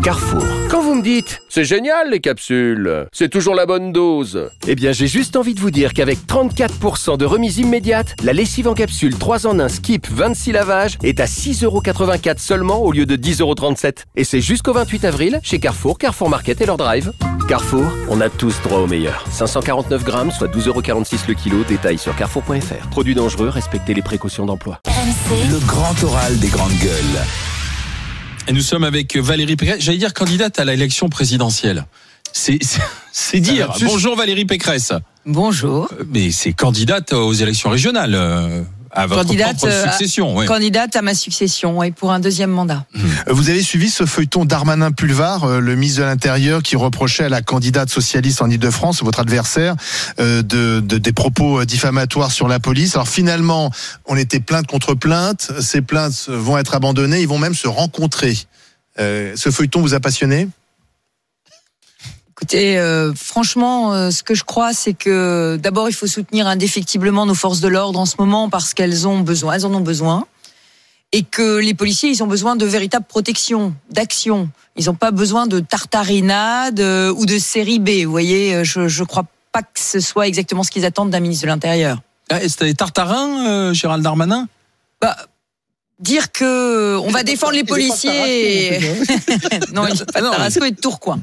Carrefour. Quand vous me dites « C'est génial les capsules, c'est toujours la bonne dose », eh bien j'ai juste envie de vous dire qu'avec 34% de remise immédiate, la lessive en capsule 3 en 1 Skip 26 lavages est à 6,84€ seulement au lieu de 10,37€. Et c'est jusqu'au 28 avril chez Carrefour, Carrefour Market et leur drive. Carrefour, on a tous droit au meilleur. 549 grammes, soit 12,46€ le kilo. Détail sur carrefour.fr. Produit dangereux, respectez les précautions d'emploi. Le grand oral des grandes gueules. Et nous sommes avec Valérie Pécresse, j'allais dire candidate à l'élection présidentielle. C'est dire. Bonjour Valérie Pécresse. Bonjour. Mais c'est candidate aux élections régionales, à votre propre succession. Candidate à ma succession, et pour un deuxième mandat. Vous avez suivi ce feuilleton Darmanin-Pulvar, le ministre de l'Intérieur qui reprochait à la candidate socialiste en Ile-de-France, votre adversaire, des propos diffamatoires sur la police. Alors finalement, on était plainte contre plainte. Ces plaintes vont être abandonnées, ils vont même se rencontrer. Ce feuilleton vous a passionné ? Écoutez, franchement, ce que je crois, c'est que d'abord, il faut soutenir indéfectiblement nos forces de l'ordre en ce moment parce qu'elles en ont besoin, et que les policiers, ils ont besoin de véritable protection, d'action. Ils n'ont pas besoin de tartarinade ou de série B. Vous voyez, je crois pas que ce soit exactement ce qu'ils attendent d'un ministre de l'Intérieur. C'était des tartarins, Gérald Darmanin ? Dire que on va défendre les policiers. Non, il pas de Tarascon et de Tourcoing.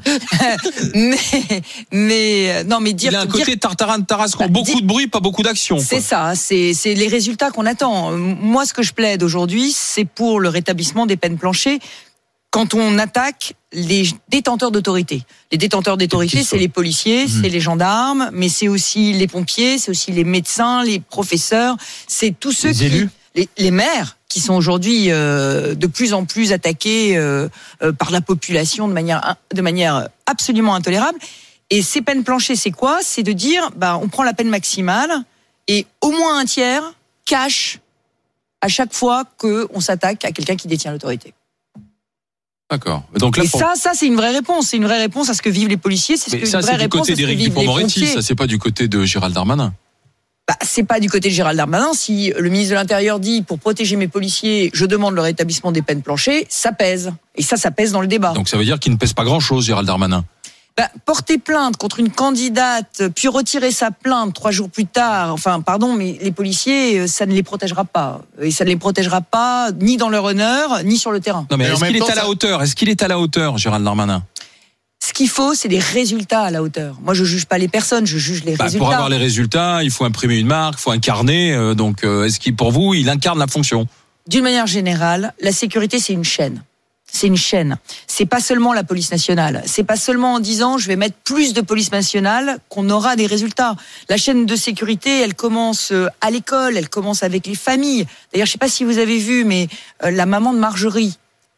mais dire. Il a un côté tartarin de Tarascon, beaucoup de bruit, pas beaucoup d'action. C'est ça, c'est les résultats qu'on attend. Moi, ce que je plaide aujourd'hui, c'est pour le rétablissement des peines planchées. Quand on attaque les détenteurs d'autorité. Les détenteurs d'autorité, c'est les policiers, c'est les gendarmes, mais c'est aussi les pompiers, c'est aussi les médecins, les professeurs, c'est tous ceux les maires qui sont aujourd'hui de plus en plus attaqués par la population de manière absolument intolérable. Et ces peines planchées, c'est quoi ? C'est de dire, on prend la peine maximale et au moins un tiers cache à chaque fois qu'on s'attaque à quelqu'un qui détient l'autorité. D'accord. Donc là, et ça, c'est une vraie réponse. C'est une vraie réponse à ce que vivent les policiers. C'est une vraie réponse à ce que vivent les pompiers. Ça, c'est du côté d'Éric Dupond-Moretti. Ça, c'est pas du côté de Gérald Darmanin. C'est pas du côté de Gérald Darmanin. Si le ministre de l'Intérieur dit, pour protéger mes policiers, je demande le rétablissement des peines planchées, ça pèse. Et ça pèse dans le débat. Donc ça veut dire qu'il ne pèse pas grand-chose, Gérald Darmanin. Porter plainte contre une candidate, puis retirer sa plainte 3 jours plus tard, mais les policiers, ça ne les protégera pas. Et ça ne les protégera pas ni dans leur honneur, ni sur le terrain. Non, mais est-ce qu'il est à la hauteur ? Est-ce qu'il est à la hauteur, Gérald Darmanin ? Ce qu'il faut, c'est des résultats à la hauteur. Moi, je juge pas les personnes, je juge les résultats. Pour avoir les résultats, il faut imprimer une marque, il faut incarner. Donc, est-ce qu'il, pour vous, il incarne la fonction ? D'une manière générale, la sécurité, c'est une chaîne. C'est une chaîne. C'est pas seulement la police nationale. C'est pas seulement en disant je vais mettre plus de police nationale qu'on aura des résultats. La chaîne de sécurité, elle commence à l'école, elle commence avec les familles. D'ailleurs, je sais pas si vous avez vu, mais la maman de Marjorie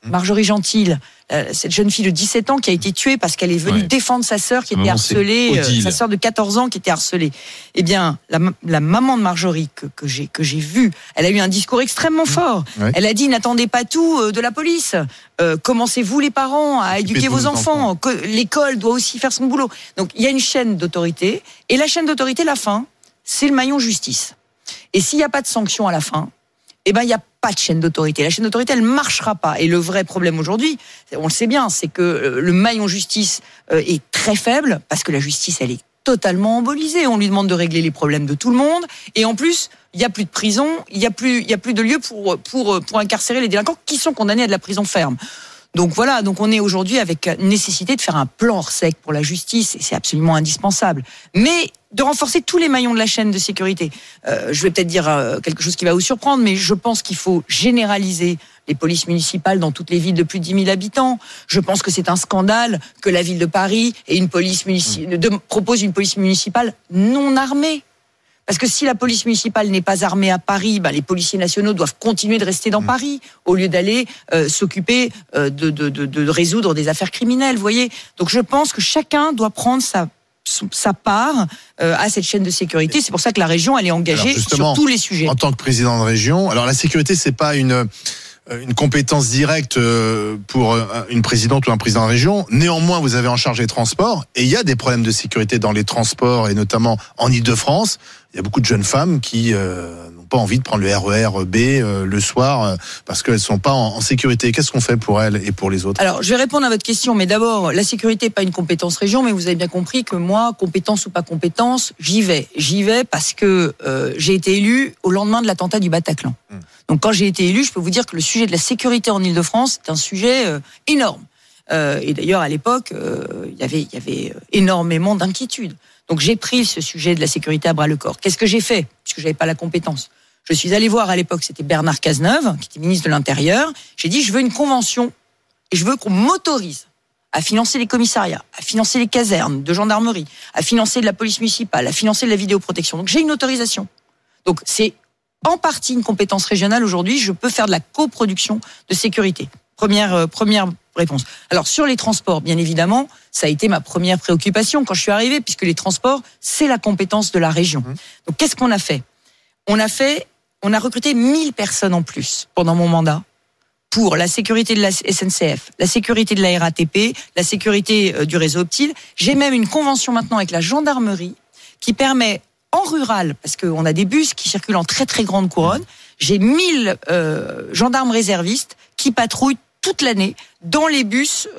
Gentil, cette jeune fille de 17 ans qui a été tuée parce qu'elle est venue défendre sa sœur qui était harcelée, sa sœur de 14 ans qui était harcelée. Eh bien, la maman de Marjorie que j'ai vue, elle a eu un discours extrêmement fort. Ouais. Elle a dit n'attendez pas tout de la police. Commencez-vous les parents à éduquer vos enfants. L'école doit aussi faire son boulot. Donc il y a une chaîne d'autorité et la chaîne d'autorité, la fin, c'est le maillon justice. Et s'il n'y a pas de sanction à la fin, il n'y a pas de chaîne d'autorité. La chaîne d'autorité, elle ne marchera pas. Et le vrai problème aujourd'hui, on le sait bien, c'est que le maillon justice est très faible, parce que la justice, elle est totalement embolisée. On lui demande de régler les problèmes de tout le monde. Et en plus, il n'y a plus de prison, il n'y a plus de lieu pour incarcérer les délinquants qui sont condamnés à de la prison ferme. Donc voilà, on est aujourd'hui avec nécessité de faire un plan Orsec pour la justice, et c'est absolument indispensable. Mais de renforcer tous les maillons de la chaîne de sécurité. Je vais peut-être dire quelque chose qui va vous surprendre, mais je pense qu'il faut généraliser les polices municipales dans toutes les villes de plus de 10 000 habitants. Je pense que c'est un scandale que la ville de Paris ait propose une police municipale non armée. Parce que si la police municipale n'est pas armée à Paris, les policiers nationaux doivent continuer de rester dans Paris au lieu d'aller s'occuper de résoudre des affaires criminelles. Vous voyez. Donc je pense que chacun doit prendre sa part à cette chaîne de sécurité. C'est pour ça que la région, elle est engagée sur tous les sujets. En tant que président de région, alors la sécurité, c'est pas une compétence directe pour une présidente ou un président de région. Néanmoins, vous avez en charge les transports et il y a des problèmes de sécurité dans les transports et notamment en Ile-de-France. Il y a beaucoup de jeunes femmes qui pas envie de prendre le RER B le soir parce qu'elles sont pas en sécurité. Qu'est-ce qu'on fait pour elles et pour les autres? Alors, je vais répondre à votre question, mais d'abord, la sécurité n'est pas une compétence région, mais vous avez bien compris que moi, compétence ou pas compétence, j'y vais. J'y vais parce que j'ai été élu au lendemain de l'attentat du Bataclan. Donc, quand j'ai été élu, je peux vous dire que le sujet de la sécurité en Île-de-France est un sujet énorme. Et d'ailleurs, à l'époque, il y avait énormément d'inquiétudes. Donc, j'ai pris ce sujet de la sécurité à bras-le-corps. Qu'est-ce que j'ai fait? Puisque j'avais pas la compétence. Je suis allé voir à l'époque, c'était Bernard Cazeneuve, qui était ministre de l'Intérieur. J'ai dit, je veux une convention et je veux qu'on m'autorise à financer les commissariats, à financer les casernes de gendarmerie, à financer de la police municipale, à financer de la vidéoprotection. Donc, j'ai une autorisation. Donc, c'est en partie une compétence régionale aujourd'hui. Je peux faire de la coproduction de sécurité. Première réponse. Alors, sur les transports, bien évidemment, ça a été ma première préoccupation quand je suis arrivé, puisque les transports, c'est la compétence de la région. Donc, qu'est-ce qu'on a fait? On a recruté 1000 personnes en plus pendant mon mandat pour la sécurité de la SNCF, la sécurité de la RATP, la sécurité du réseau Optile. J'ai même une convention maintenant avec la gendarmerie qui permet, en rural, parce qu'on a des bus qui circulent en très très grande couronne, j'ai 1000 gendarmes réservistes qui patrouillent toute l'année dans les bus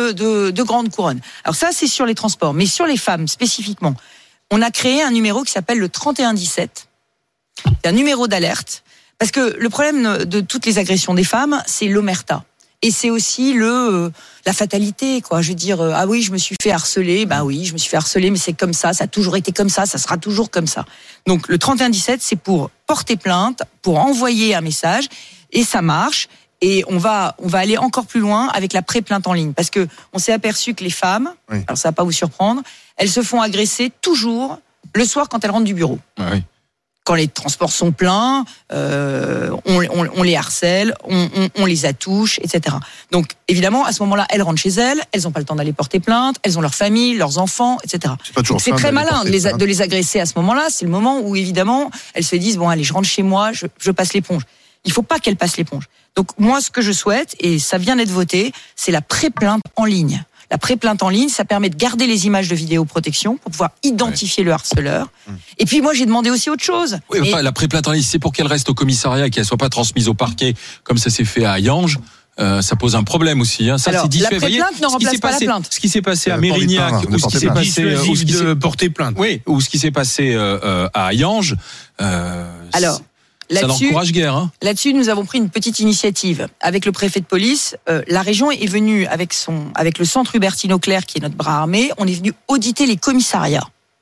de grande couronne. Alors ça, c'est sur les transports. Mais sur les femmes, spécifiquement, on a créé un numéro qui s'appelle le 3117. C'est un numéro d'alerte. Parce que le problème de toutes les agressions des femmes, c'est l'omerta. Et c'est aussi la fatalité, quoi. Je veux dire, ah oui, je me suis fait harceler. Bah oui, je me suis fait harceler, mais c'est comme ça a toujours été comme ça sera toujours comme ça. Donc le 3117, c'est pour porter plainte, pour envoyer un message, et ça marche. Et on va aller encore plus loin avec la pré-plainte en ligne, parce que on s'est aperçu que les femmes, alors ça va pas vous surprendre, elles se font agresser toujours le soir quand elles rentrent du bureau. Ah oui. Quand les transports sont pleins, on les harcèle, on les attouche, etc. Donc évidemment, à ce moment-là, elles rentrent chez elles, elles n'ont pas le temps d'aller porter plainte, elles ont leur famille, leurs enfants, etc. C'est très malin de les agresser à ce moment-là. C'est le moment où évidemment elles se disent bon allez, je rentre chez moi, je passe l'éponge. Il faut pas qu'elles passent l'éponge. Donc moi, ce que je souhaite, et ça vient d'être voté, c'est la pré-plainte en ligne. La pré-plainte en ligne, ça permet de garder les images de vidéoprotection pour pouvoir identifier le harceleur. Et puis moi, j'ai demandé aussi autre chose. Oui, enfin, la pré-plainte en ligne, c'est pour qu'elle reste au commissariat et qu'elle soit pas transmise au parquet, comme ça s'est fait à Hayange. Ça pose un problème aussi. Hein. Ça, alors, c'est dissuasif. la pré-plainte ne remplace pas la plainte. Ce qui s'est passé à Mérignac, ou ce qui s'est passé de porter plainte. Oui, ou ce qui s'est passé à Hayange. Alors. Ça n'encourage guère. Hein. Là-dessus, nous avons pris une petite initiative avec le préfet de police. La région est venue avec le centre Hubertine Auclair, qui est notre bras armé. On est venu auditer les commissariats,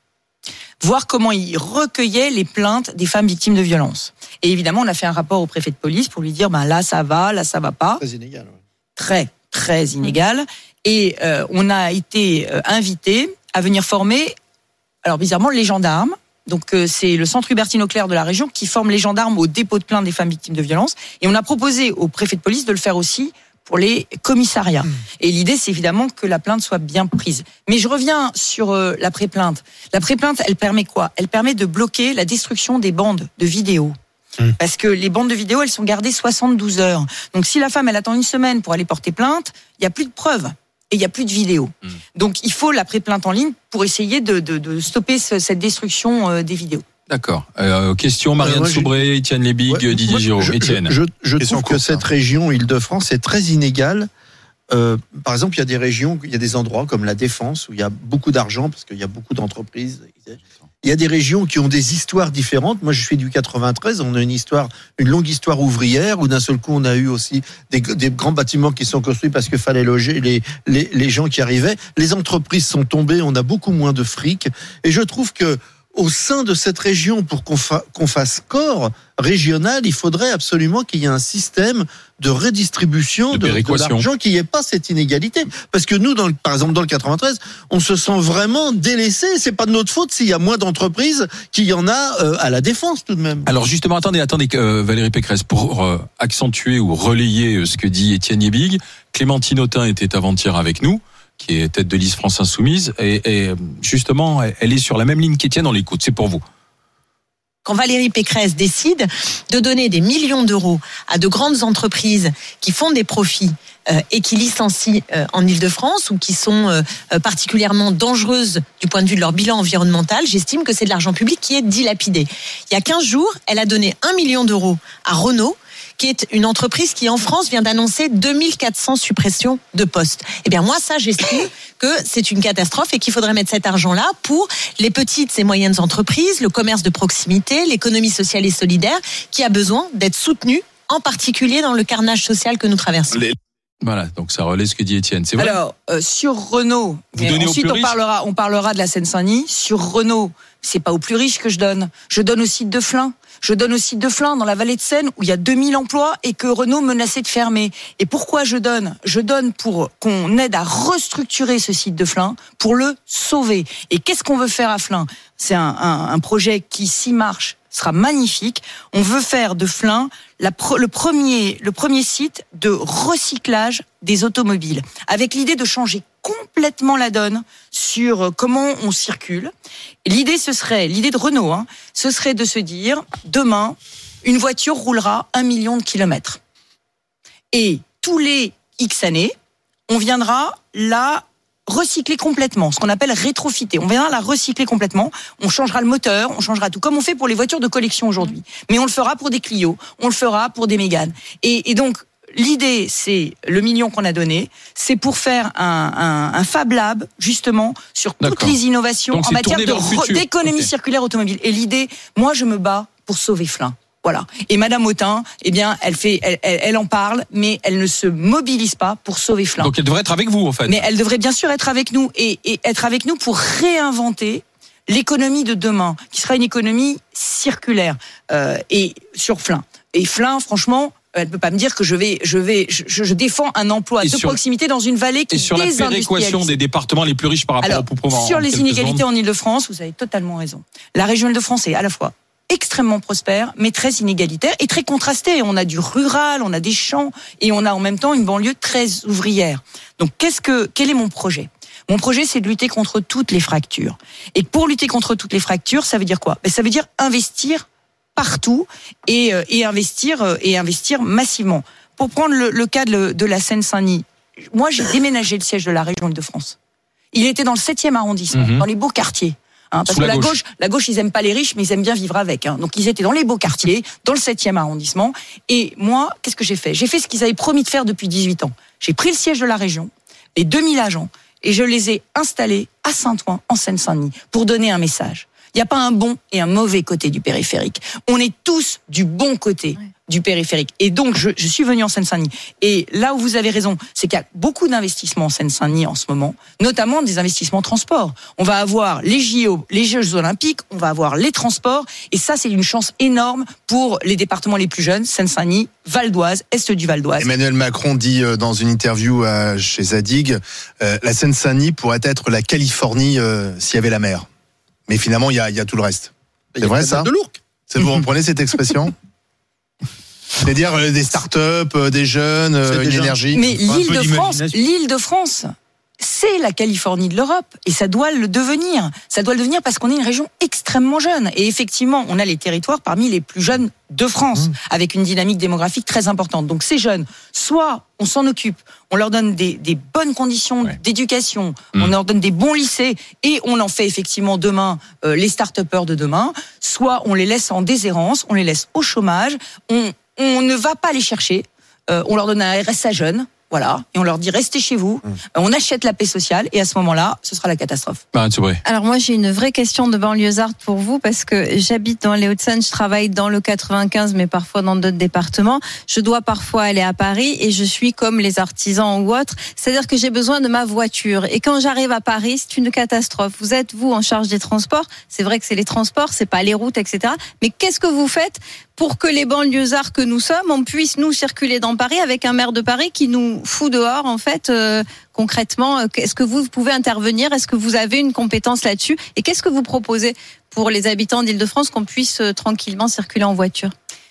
voir comment ils recueillaient les plaintes des femmes victimes de violences. Et évidemment, on a fait un rapport au préfet de police pour lui dire, là ça va pas. Très inégal. Ouais. Très très inégal. Et on a été invité à venir former, alors bizarrement, les gendarmes. Donc c'est le centre Hubertine Auclair de la région qui forme les gendarmes au dépôt de plainte des femmes victimes de violences. Et on a proposé au préfet de police de le faire aussi pour les commissariats. Et l'idée, c'est évidemment que la plainte soit bien prise. Mais je reviens sur la pré-plainte. La pré-plainte, elle permet quoi? Elle permet de bloquer la destruction des bandes de vidéos. Parce que les bandes de vidéos, elles sont gardées 72 heures. Donc si la femme, elle attend une semaine pour aller porter plainte, il n'y a plus de preuves. Et il n'y a plus de vidéos. Donc il faut la pré-plainte en ligne pour essayer de stopper cette destruction des vidéos. D'accord. Question Marianne Soubré, Étienne Lebig, Didier Giraud. Étienne. Je trouve que cette région Île-de-France est très inégale. Par exemple, il y a des régions, il y a des endroits comme la Défense où il y a beaucoup d'argent parce qu'il y a beaucoup d'entreprises. Il y a des régions qui ont des histoires différentes. Moi, je suis du 93. On a une longue histoire ouvrière où d'un seul coup, on a eu aussi des grands bâtiments qui sont construits parce qu'il fallait loger les gens qui arrivaient. Les entreprises sont tombées. On a beaucoup moins de fric. Et je trouve que au sein de cette région, pour qu'on fasse corps régional, il faudrait absolument qu'il y ait un système de redistribution de l'argent, qu'il n'y ait pas cette inégalité. Parce que nous, par exemple, dans le 93, on se sent vraiment délaissé. C'est pas de notre faute s'il y a moins d'entreprises qu'il y en a à la Défense, tout de même. Alors justement, attendez, Valérie Pécresse, pour accentuer ou relayer ce que dit Étienne Lebig, Clémentine Autain était avant-hier avec nous, qui est tête de liste France Insoumise, et justement, elle est sur la même ligne qu'Étienne, on l'écoute, c'est pour vous. quand Valérie Pécresse décide de donner des millions d'euros à de grandes entreprises qui font des profits et qui licencient en Île-de-France ou qui sont particulièrement dangereuses du point de vue de leur bilan environnemental, j'estime que c'est de l'argent public qui est dilapidé. Il y a 15 jours, elle a donné 1 million d'euros à Renault, qui est une entreprise qui, en France, vient d'annoncer 2400 suppressions de postes. Eh bien, moi, ça, j'estime que c'est une catastrophe et qu'il faudrait mettre cet argent-là pour les petites et moyennes entreprises, le commerce de proximité, l'économie sociale et solidaire, qui a besoin d'être soutenue, en particulier dans le carnage social que nous traversons. Voilà, donc ça relaie ce que dit Étienne. C'est vrai. Alors, sur Renault, ensuite on parlera de la Seine-Saint-Denis. Sur Renault, c'est pas aux plus riches que je donne. Je donne au site de Flins. Je donne au site de Flins, dans la vallée de Seine, où il y a 2000 emplois et que Renault menaçait de fermer. Et pourquoi je donne ? Je donne pour qu'on aide à restructurer ce site de Flins, pour le sauver. Et qu'est-ce qu'on veut faire à Flins ? C'est un projet qui, s'il marche, sera magnifique. On veut faire de Flins le premier site de recyclage des automobiles, avec l'idée de changer complètement la donne sur comment on circule. Et l'idée de Renault, ce serait de se dire, demain, une voiture roulera 1 million de kilomètres. Et tous les X années, on viendra la recycler complètement, ce qu'on appelle rétrofiter. On viendra la recycler complètement, on changera le moteur, on changera tout, comme on fait pour les voitures de collection aujourd'hui. Mais on le fera pour des Clio, on le fera pour des Mégane. Et donc, l'idée, c'est le million qu'on a donné, c'est pour faire un Fab Lab, justement, sur toutes les innovations en matière d'économie circulaire automobile. Et l'idée, moi, je me bats pour sauver Flins. Voilà. Et Madame Autain, eh bien, elle en parle, mais elle ne se mobilise pas pour sauver Flins. Donc elle devrait être avec vous, en fait. Mais elle devrait bien sûr être avec nous et être avec nous pour réinventer l'économie de demain, qui sera une économie circulaire et sur Flins. Et Flins, franchement, elle peut pas me dire que je défends un emploi de proximité dans une vallée qui est désindustrialisée. Et sur la péréquation des départements les plus riches par rapport au Pont-Provence. Sur les inégalités en Île-de-France, vous avez totalement raison. La région Île-de-France est à la fois extrêmement prospère, mais très inégalitaire et très contrastée. On a du rural, on a des champs et on a en même temps une banlieue très ouvrière. Donc, quel est mon projet ? Mon projet, c'est de lutter contre toutes les fractures. Et pour lutter contre toutes les fractures, ça veut dire quoi ? Ça veut dire investir partout et investir massivement. Pour prendre le cas de la Seine-Saint-Denis, moi, j'ai déménagé le siège de la région Île-de-France. Il était dans le 7e arrondissement, dans les beaux quartiers. Parce que la gauche, ils aiment pas les riches, mais ils aiment bien vivre avec. Donc ils étaient dans les beaux quartiers, dans le 7e arrondissement. Et moi, qu'est-ce que j'ai fait ? J'ai fait ce qu'ils avaient promis de faire depuis 18 ans. J'ai pris le siège de la région, les 2000 agents, et je les ai installés à Saint-Ouen, en Seine-Saint-Denis, pour donner un message. Il n'y a pas un bon et un mauvais côté du périphérique. On est tous du bon côté du périphérique. Et donc, je suis venu en Seine-Saint-Denis. Et là où vous avez raison, c'est qu'il y a beaucoup d'investissements en Seine-Saint-Denis en ce moment, notamment des investissements transport. On va avoir les JO, les Jeux Olympiques, on va avoir les transports. Et ça, c'est une chance énorme pour les départements les plus jeunes, Seine-Saint-Denis, Val d'Oise, Est du Val d'Oise. Emmanuel Macron dit dans une interview chez Zadig, la Seine-Saint-Denis pourrait être la Californie s'il y avait la mer. Mais finalement, il y a tout le reste. C'est vrai, ça ? Vous reprenez cette expression ? C'est-à-dire des start-up, des jeunes, une énergie. Mais l'Île-de-France, c'est la Californie de l'Europe et ça doit le devenir. Ça doit le devenir parce qu'on est une région extrêmement jeune. Et effectivement, on a les territoires parmi les plus jeunes de France, avec une dynamique démographique très importante. Donc ces jeunes, soit on s'en occupe, on leur donne des bonnes conditions d'éducation, on leur donne des bons lycées et on en fait effectivement demain les start-upers de demain, soit on les laisse en déshérence, on les laisse au chômage, on ne va pas les chercher, on leur donne un RSA jeune, voilà, et on leur dit restez chez vous, on achète la paix sociale et à ce moment-là, ce sera la catastrophe. Alors moi j'ai une vraie question de banlieusarde pour vous parce que j'habite dans les Hauts-de-Seine, je travaille dans le 95 mais parfois dans d'autres départements. Je dois parfois aller à Paris et je suis comme les artisans ou autres, c'est-à-dire que j'ai besoin de ma voiture et quand j'arrive à Paris, c'est une catastrophe. Vous êtes vous en charge des transports, c'est vrai que c'est les transports, c'est pas les routes, etc. Mais qu'est-ce que vous faites pour que les banlieusards que nous sommes, on puisse nous circuler dans Paris avec un maire de Paris qui nous fout dehors en fait concrètement, est-ce que vous pouvez intervenir ? Est-ce que vous avez une compétence là-dessus ? Et qu'est-ce que vous proposez pour les habitants d'Île-de-France qu'on puisse tranquillement circuler en voiture ?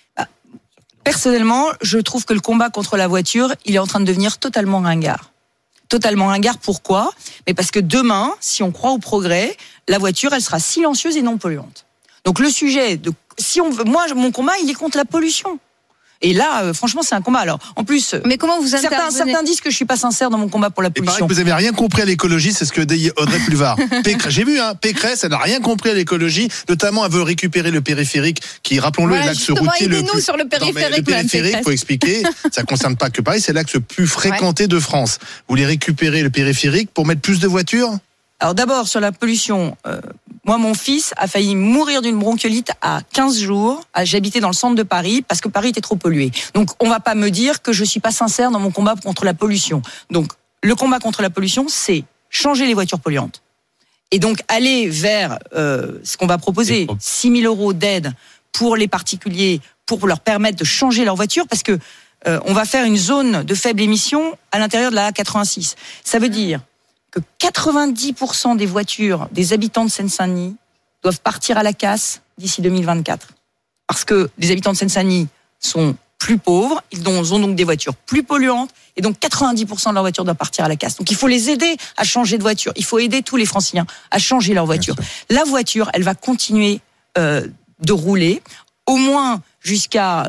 Personnellement, je trouve que le combat contre la voiture, il est en train de devenir totalement ringard. Totalement ringard, pourquoi ? Mais parce que demain, si on croit au progrès, la voiture, elle sera silencieuse et non polluante. Donc le sujet de si on veut, moi mon combat il est contre la pollution. Et là, franchement, c'est un combat. Alors, en plus, mais comment vous intervenez ? Certains disent que je suis pas sincère dans mon combat pour la Il paraît pollution. que vous avez rien compris à l'écologie, c'est ce que dit Audrey Pulvar. J'ai vu, Pécresse, elle n'a rien compris à l'écologie, notamment elle veut récupérer le périphérique, qui, rappelons-le, est l'axe routier le plus... sur le Le périphérique, faut expliquer, ça concerne pas que Paris, c'est l'axe le plus fréquenté de France. Vous voulez récupérer le périphérique pour mettre plus de voitures ? Alors d'abord, sur la pollution, moi, mon fils a failli mourir d'une bronchiolite à 15 jours. J'habitais dans le centre de Paris parce que Paris était trop pollué. Donc, on va pas me dire que je suis pas sincère dans mon combat contre la pollution. Donc, le combat contre la pollution, c'est changer les voitures polluantes. Et donc, aller vers ce qu'on va proposer, 6 000 € d'aide pour les particuliers, pour leur permettre de changer leur voiture, parce que on va faire une zone de faible émission à l'intérieur de la A86. Ça veut dire que 90% des voitures des habitants de Seine-Saint-Denis doivent partir à la casse d'ici 2024. Parce que les habitants de Seine-Saint-Denis sont plus pauvres, ils ont donc des voitures plus polluantes, et donc 90% de leurs voitures doivent partir à la casse. Donc il faut les aider à changer de voiture, il faut aider tous les Franciliens à changer leur voiture. La voiture, elle va continuer de rouler, au moins jusqu'à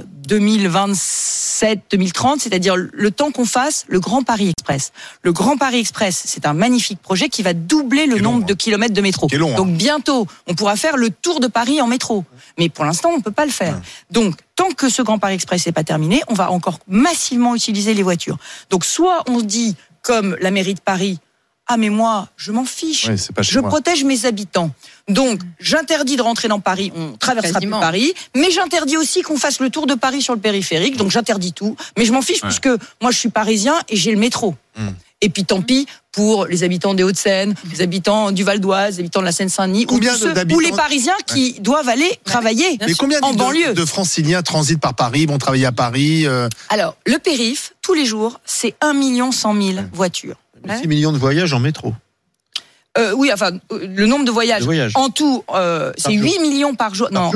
2027-2030, c'est-à-dire le temps qu'on fasse le Grand Paris Express. Le Grand Paris Express, c'est un magnifique projet qui va doubler le nombre de kilomètres de métro. Donc bientôt, on pourra faire le tour de Paris en métro. Mais pour l'instant, on ne peut pas le faire. Donc, tant que ce Grand Paris Express n'est pas terminé, on va encore massivement utiliser les voitures. Donc, soit on dit, comme la mairie de Paris, ah mais moi, je m'en fiche, je protège mes habitants. Donc, j'interdis de rentrer dans Paris, on traversera plus Paris, mais j'interdis aussi qu'on fasse le tour de Paris sur le périphérique, donc j'interdis tout. Mais je m'en fiche puisque moi je suis parisien et j'ai le métro. Et puis tant pis pour les habitants des Hauts-de-Seine, les habitants du Val d'Oise, les habitants de la Seine-Saint-Denis, ou les Parisiens qui doivent aller travailler en banlieue. De Franciliens transitent par Paris, vont travailler à Paris Alors, le périph', tous les jours, c'est 1 100 000 voitures. 6 millions de voyages en métro. Oui, enfin, le nombre de voyages. En tout, c'est 8 millions par jour. Les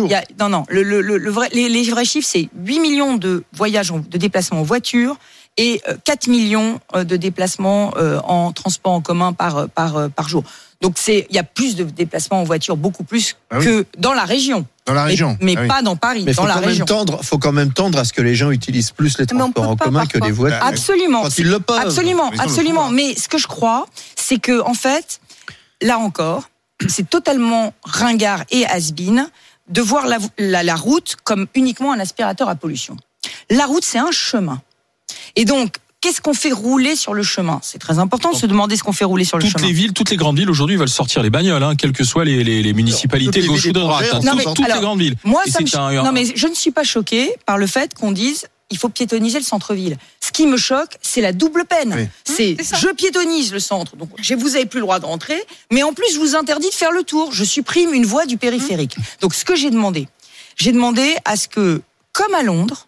vrais chiffres, c'est 8 millions de voyages, de déplacements en voiture et 4 millions de déplacements en transport en commun par jour. Donc il y a plus de déplacements en voiture, beaucoup plus que dans la région. Dans la région. Mais pas dans Paris, mais dans la région. Faut quand même tendre à ce que les gens utilisent plus les transports en commun que les voitures. Absolument. Quand ils le peuvent. Absolument. Mais ce que je crois, c'est que, en fait, là encore, c'est totalement ringard et has-been de voir la route comme uniquement un aspirateur à pollution. La route, c'est un chemin. Et donc, qu'est-ce qu'on fait rouler sur le chemin ? C'est très important de se demander ce qu'on fait rouler sur le chemin. Toutes les grandes villes aujourd'hui veulent sortir les bagnoles, quelles que soient les municipalités gauche ou de droite. Toutes les grandes villes. Moi, non, mais je ne suis pas choquée par le fait qu'on dise il faut piétoniser le centre-ville. Ce qui me choque, c'est la double peine. C'est je piétonise le centre, donc vous avez plus le droit de rentrer, mais en plus je vous interdis de faire le tour. Je supprime une voie du périphérique. Donc ce que j'ai demandé à ce que, comme à Londres,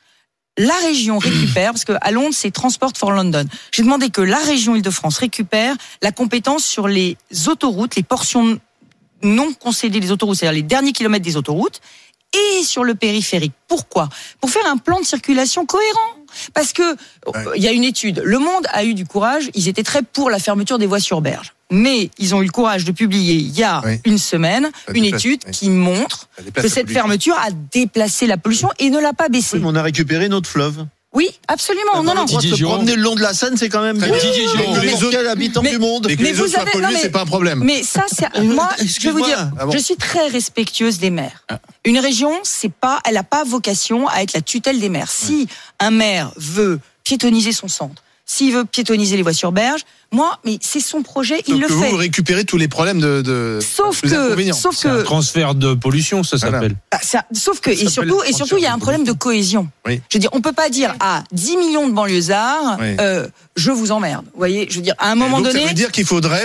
la région récupère, parce qu'à Londres, c'est Transport for London. J'ai demandé que la région Île-de-France récupère la compétence sur les autoroutes, les portions non concédées des autoroutes, c'est-à-dire les derniers kilomètres des autoroutes, et sur le périphérique. Pourquoi ? Pour faire un plan de circulation cohérent. Parce que il y a une étude. Le Monde a eu du courage. Ils étaient très pour la fermeture des voies sur berge. Mais ils ont eu le courage de publier il y a une semaine une étude qui montre que cette fermeture a déplacé la pollution et ne l'a pas baissée. Oui, mais on a récupéré notre fleuve. Oui, absolument. Non. Se promener le long de la Seine, c'est quand même les autres habitants du monde. Et que les autres soient pollués, c'est pas un problème. Mais ça, moi, je vais vous dire, je suis très respectueuse des maires. Une région, elle n'a pas vocation à être la tutelle des maires. Si un maire veut piétoniser son centre, s'il veut piétoniser les voies sur berge, mais c'est son projet, il le fait. Vous récupérez tous les problèmes Sauf que c'est un transfert de pollution, ça s'appelle. Sauf que et surtout il y a un problème de cohésion. Je veux dire, on peut pas dire à 10 millions de banlieusards je vous emmerde. Vous voyez, je veux dire, à un moment donné. Ça veut dire qu'il faudrait,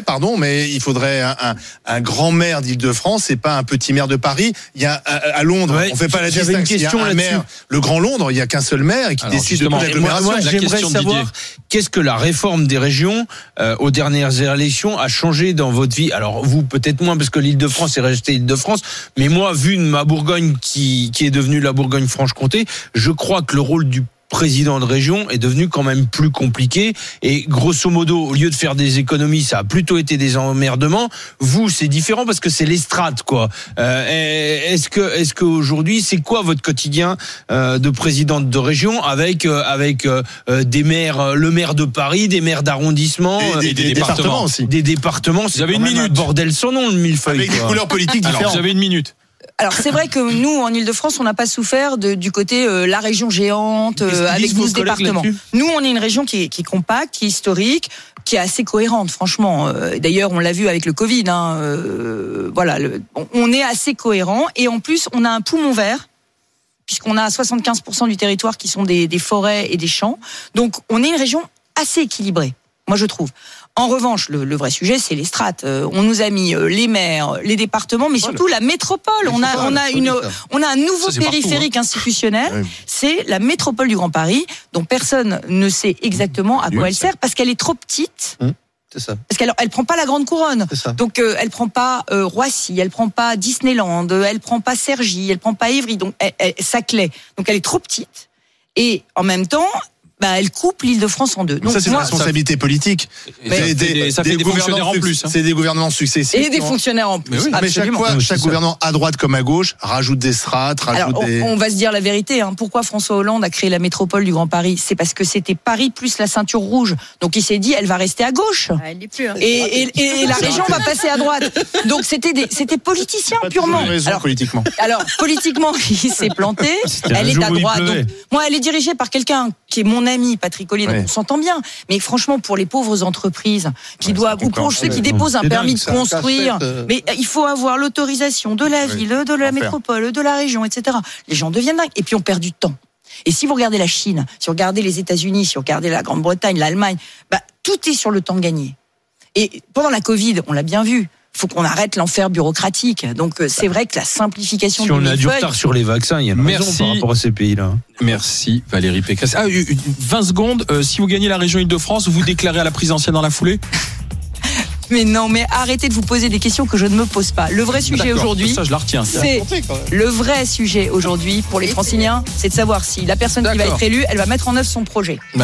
un grand maire d'Île-de-France, c'est pas un petit maire de Paris. Il y a à Londres, on fait pas la distinction. Il y a un maire, le Grand Londres, il y a qu'un seul maire et qui décide de toute l'agglomération. Moi, j'aimerais savoir qu'est-ce que la réforme des régions aux dernières élections a changé dans votre vie. Alors vous peut-être moins parce que l'Île-de-France est restée Île-de-France, mais moi, vu ma Bourgogne qui est devenue la Bourgogne-Franche-Comté, je crois que le rôle du président de région est devenu quand même plus compliqué. Et grosso modo, au lieu de faire des économies, ça a plutôt été des emmerdements. Vous, c'est différent parce que c'est les strates, quoi. Est-ce que aujourd'hui, c'est quoi votre quotidien de présidente de région avec des maires, le maire de Paris, des maires d'arrondissement, des départements aussi. Des départements. Vous avez une minute. Un bordel sans nom, le millefeuille. Avec des couleurs politiques Alors, différentes. vous avez une minute. Alors c'est vrai que nous en Ile-de-France on n'a pas souffert du côté la région géante Qu'est-ce qu'ils avec disent, vos 12 collègues, départements. là-dessus Nous on est une région qui est compacte, qui est historique, qui est assez cohérente franchement. D'ailleurs on l'a vu avec le Covid. Voilà, on est assez cohérent et en plus on a un poumon vert puisqu'on a 75% du territoire qui sont des forêts et des champs. Donc on est une région assez équilibrée, moi je trouve. En revanche, le vrai sujet, c'est les strates. On nous a mis les maires, les départements, mais surtout la métropole. On a un nouveau périphérique institutionnel. Oui. C'est la métropole du Grand Paris, dont personne ne sait exactement à quoi elle sert, parce qu'elle est trop petite. C'est ça. Parce qu'elle prend pas la grande couronne. C'est ça. Donc elle prend pas Roissy, elle prend pas Disneyland, elle prend pas Cergy, elle prend pas Évry. Donc Saclay. Donc elle est trop petite. Et en même temps, elle coupe l'Île-de-France en deux. Donc ça, c'est une responsabilité politique. Ça fait des fonctionnaires en plus. C'est des gouvernements successifs. Et des fonctionnaires en plus. Mais oui. Mais chaque gouvernement, à droite comme à gauche, rajoute des strates, On va se dire la vérité. Pourquoi François Hollande a créé la métropole du Grand Paris ? C'est parce que c'était Paris plus la ceinture rouge. Donc il s'est dit, elle va rester à gauche. Elle n'est plus. Et la région va passer à droite. Donc c'était politicien purement. Politiquement. Alors politiquement, il s'est planté. Elle est à droite. Donc, moi, elle est dirigée par quelqu'un qui est mon ami, Patrick Collier. Donc on s'entend bien. Mais franchement, pour les pauvres entreprises qui doivent, ou pour ceux qui déposent un permis de construire, mais il faut avoir l'autorisation de la ville, de la métropole, de la région, etc. Les gens deviennent dingues. Et puis on perd du temps. Et si vous regardez la Chine, si vous regardez les États-Unis, si vous regardez la Grande-Bretagne, l'Allemagne, tout est sur le temps gagné. Et pendant la Covid, on l'a bien vu. Faut qu'on arrête l'enfer bureaucratique. Donc c'est vrai que la simplification. Si on a du retard sur les vaccins, il y a une raison par rapport à ces pays-là. Merci Valérie Pécresse. 20 secondes. Si vous gagnez la région Île-de-France, vous déclarez à la présidentielle dans la foulée ? Mais non, mais arrêtez de vous poser des questions que je ne me pose pas. Le vrai sujet aujourd'hui, ça je la retiens. c'est le vrai sujet aujourd'hui pour les Franciliens, c'est de savoir si la personne qui va être élue, elle va mettre en œuvre son projet.